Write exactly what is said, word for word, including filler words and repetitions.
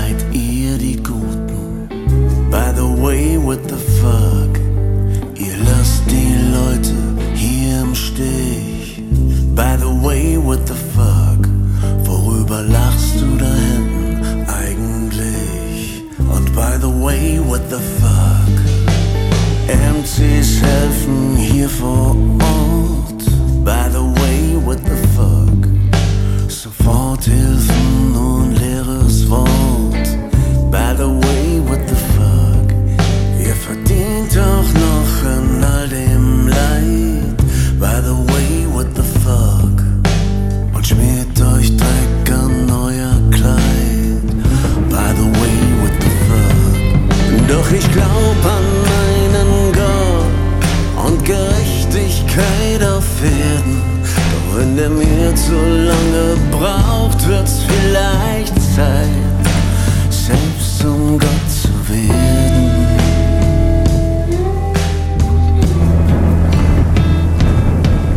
seid ihr die Guten. By the way, what the fuck? Ihr lasst die Leute hier im Stich. By the way, what the fuck? Worüber lachst du da hinten eigentlich? Und by the way, what the fuck? M Cs helfen hier vor Ort. By the way, what the fuck? Soforthilfen und leeres Wort. By the way, what the fuck? Ihr verdient doch noch in all dem Leid. By the way, what the fuck? Und schmiert euch Dreck an euer Kleid. By the way, what the fuck? Doch ich glaub an einen Gott und Gerechtigkeit auf Erden. Doch wenn der mir zu lange braucht, wird's vielleicht